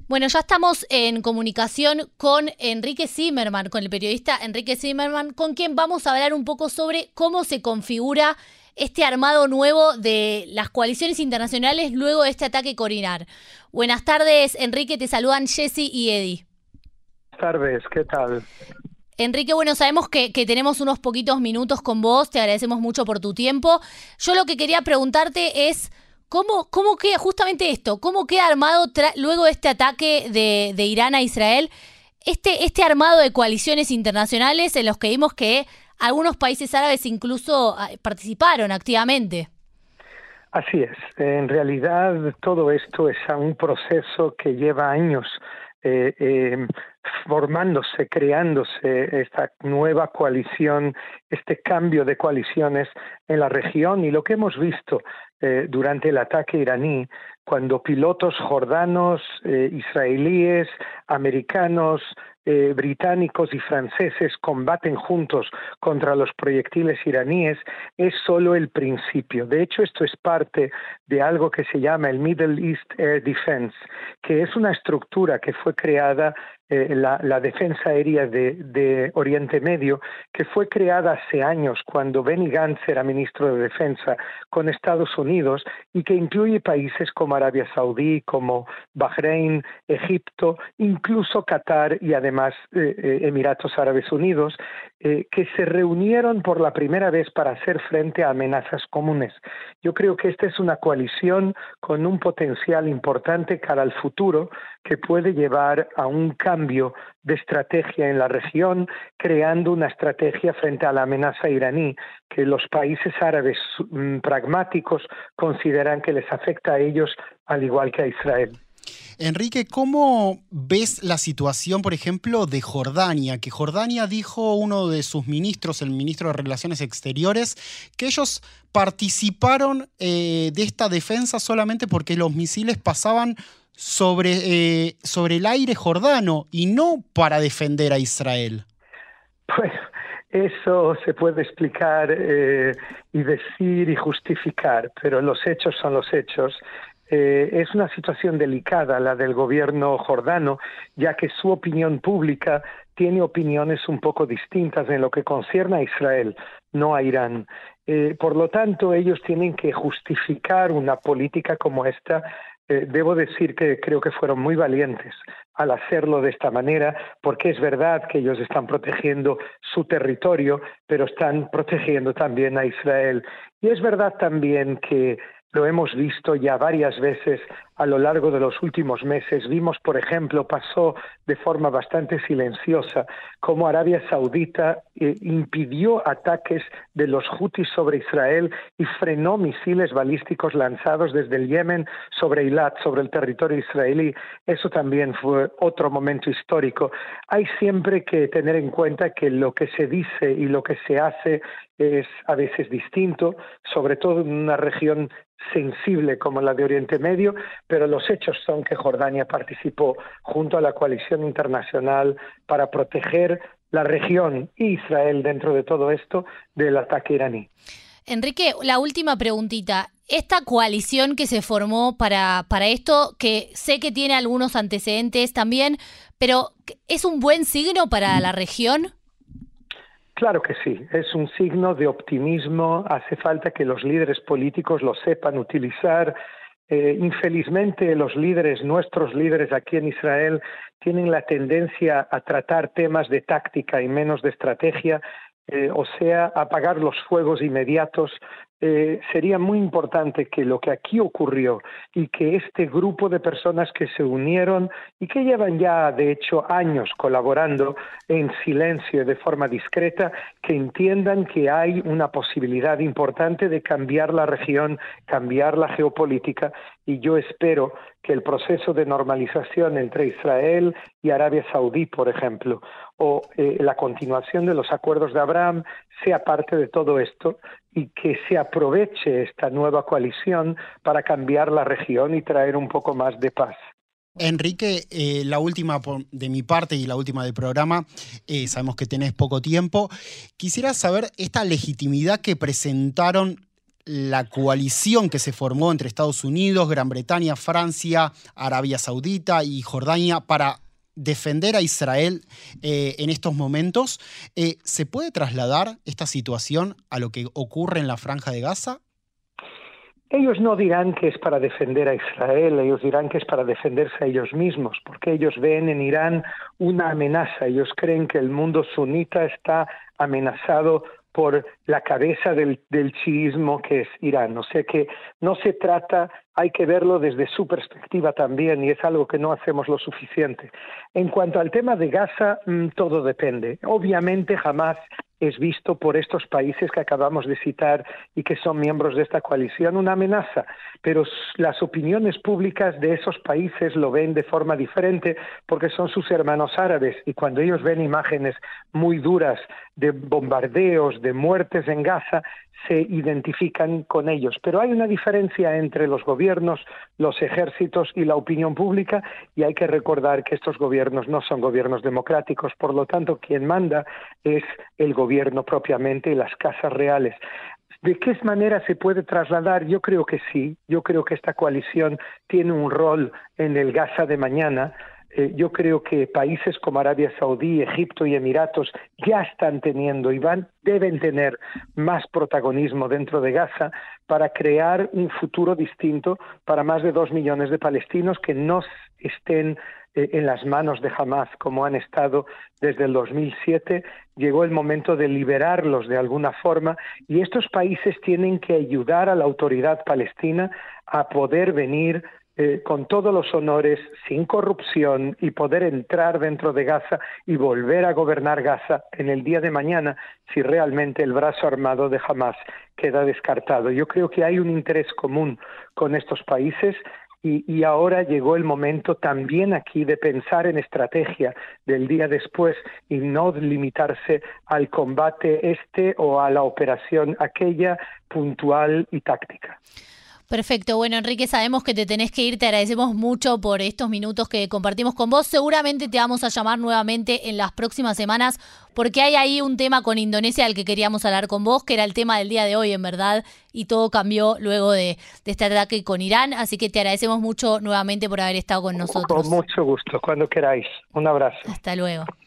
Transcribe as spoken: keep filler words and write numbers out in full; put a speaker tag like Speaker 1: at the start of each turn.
Speaker 1: Bueno, ya estamos en comunicación con Enrique Zimmerman, con el periodista Enrique Zimmerman, con quien vamos a hablar un poco sobre cómo se configura este armado nuevo de las coaliciones internacionales luego de este ataque Corinar. Buenas tardes, Enrique, te saludan Jessy y Eddie.
Speaker 2: Buenas tardes, ¿qué tal?
Speaker 1: Enrique, bueno, sabemos que, que tenemos unos poquitos minutos con vos, te agradecemos mucho por tu tiempo. Yo lo que quería preguntarte es, ¿cómo, cómo queda justamente esto? ¿Cómo queda armado luego de este ataque de, de Irán a Israel? Este, este armado de coaliciones internacionales en los que vimos que algunos países árabes incluso participaron activamente.
Speaker 2: Así es, en realidad todo esto es un proceso que lleva años eh, eh, formándose, creándose esta nueva coalición, este cambio de coaliciones en la región, y lo que hemos visto eh, durante el ataque iraní, cuando pilotos jordanos, eh, israelíes, americanos, eh, británicos y franceses combaten juntos contra los proyectiles iraníes, es solo el principio. De hecho, esto es parte de algo que se llama el Middle East Air Defense, que es una estructura que fue creada Eh, la, la defensa aérea de, de Oriente Medio, que fue creada hace años cuando Benny Gantz era ministro de Defensa con Estados Unidos, y que incluye países como Arabia Saudí, como Bahrein, Egipto, incluso Qatar y además eh, eh, Emiratos Árabes Unidos, eh, que se reunieron por la primera vez para hacer frente a amenazas comunes. Yo creo que esta es una coalición con un potencial importante cara al futuro, que puede llevar a un cambio de estrategia en la región, creando una estrategia frente a la amenaza iraní, que los países árabes mm, pragmáticos consideran que les afecta a ellos al igual que a Israel.
Speaker 3: Enrique, ¿cómo ves la situación, por ejemplo, de Jordania? Que Jordania dijo uno de sus ministros, el ministro de Relaciones Exteriores, que ellos participaron eh, de esta defensa solamente porque los misiles pasaban sobre, eh, sobre el aire jordano y no para defender a Israel.
Speaker 2: Pues eso se puede explicar eh, y decir y justificar, pero los hechos son los hechos. Eh, es una situación delicada la del gobierno jordano, ya que su opinión pública tiene opiniones un poco distintas en lo que concierne a Israel, no a Irán. Eh, por lo tanto, ellos tienen que justificar una política como esta. Eh, debo decir que creo que fueron muy valientes al hacerlo de esta manera, porque es verdad que ellos están protegiendo su territorio, pero están protegiendo también a Israel. Y es verdad también que lo hemos visto ya varias veces a lo largo de los últimos meses. Vimos, por ejemplo, pasó de forma bastante silenciosa cómo Arabia Saudita eh, impidió ataques de los Hutis sobre Israel y frenó misiles balísticos lanzados desde el Yemen sobre Eilat, sobre el territorio israelí. Eso también fue otro momento histórico. Hay siempre que tener en cuenta que lo que se dice y lo que se hace es a veces distinto, sobre todo en una región sensible como la de Oriente Medio, pero los hechos son que Jordania participó junto a la coalición internacional para proteger la región y Israel dentro de todo esto del ataque iraní.
Speaker 1: Enrique, la última preguntita. Esta coalición que se formó para, para esto, que sé que tiene algunos antecedentes también, pero ¿es un buen signo para la región?
Speaker 2: Claro que sí, es un signo de optimismo. Hace falta que los líderes políticos lo sepan utilizar. Eh, infelizmente, los líderes, nuestros líderes aquí en Israel, tienen la tendencia a tratar temas de táctica y menos de estrategia, eh, o sea, apagar los fuegos inmediatos. Eh, sería muy importante que lo que aquí ocurrió y que este grupo de personas que se unieron y que llevan ya, de hecho, años colaborando en silencio y de forma discreta, que entiendan que hay una posibilidad importante de cambiar la región, cambiar la geopolítica, y yo espero que el proceso de normalización entre Israel y Arabia Saudí, por ejemplo, o eh, la continuación de los acuerdos de Abraham sea parte de todo esto, y que se aproveche esta nueva coalición para cambiar la región y traer un poco más de paz.
Speaker 3: Enrique, eh, la última de mi parte y la última del programa, eh, sabemos que tenés poco tiempo. Quisiera saber esta legitimidad que presentaron la coalición que se formó entre Estados Unidos, Gran Bretaña, Francia, Arabia Saudita y Jordania para defender a Israel eh, en estos momentos, eh, ¿se puede trasladar esta situación a lo que ocurre en la Franja de Gaza?
Speaker 2: Ellos no dirán que es para defender a Israel, ellos dirán que es para defenderse a ellos mismos, porque ellos ven en Irán una amenaza. Ellos creen que el mundo sunita está amenazado por la cabeza del, del chiismo que es Irán. O sea que no se trata, hay que verlo desde su perspectiva también, y es algo que no hacemos lo suficiente. En cuanto al tema de Gaza, todo depende. Obviamente jamás es visto por estos países que acabamos de citar y que son miembros de esta coalición una amenaza, pero las opiniones públicas de esos países lo ven de forma diferente porque son sus hermanos árabes, y cuando ellos ven imágenes muy duras de bombardeos, de muertes en Gaza, se identifican con ellos. Pero hay una diferencia entre los gobiernos, los ejércitos y la opinión pública, y hay que recordar que estos gobiernos no son gobiernos democráticos, por lo tanto quien manda es el gobierno propiamente y las casas reales. ¿De qué manera se puede trasladar? Yo creo que sí, yo creo que esta coalición tiene un rol en el Gaza de mañana. Eh, yo creo que países como Arabia Saudí, Egipto y Emiratos ya están teniendo y van, deben tener más protagonismo dentro de Gaza para crear un futuro distinto para más de dos millones de palestinos que no estén eh, en las manos de Hamás como han estado desde el dos mil siete. Llegó el momento de liberarlos de alguna forma, y estos países tienen que ayudar a la autoridad palestina a poder venir Eh, con todos los honores, sin corrupción, y poder entrar dentro de Gaza y volver a gobernar Gaza en el día de mañana si realmente el brazo armado de Hamás queda descartado. Yo creo que hay un interés común con estos países y, y ahora llegó el momento también aquí de pensar en estrategia del día después y no limitarse al combate este o a la operación aquella puntual y táctica.
Speaker 1: Perfecto. Bueno, Enrique, sabemos que te tenés que ir. Te agradecemos mucho por estos minutos que compartimos con vos. Seguramente te vamos a llamar nuevamente en las próximas semanas porque hay ahí un tema con Indonesia del que queríamos hablar con vos, que era el tema del día de hoy, en verdad, y todo cambió luego de, de este ataque con Irán. Así que te agradecemos mucho nuevamente por haber estado con nosotros.
Speaker 2: Con mucho gusto, cuando queráis. Un abrazo.
Speaker 1: Hasta luego.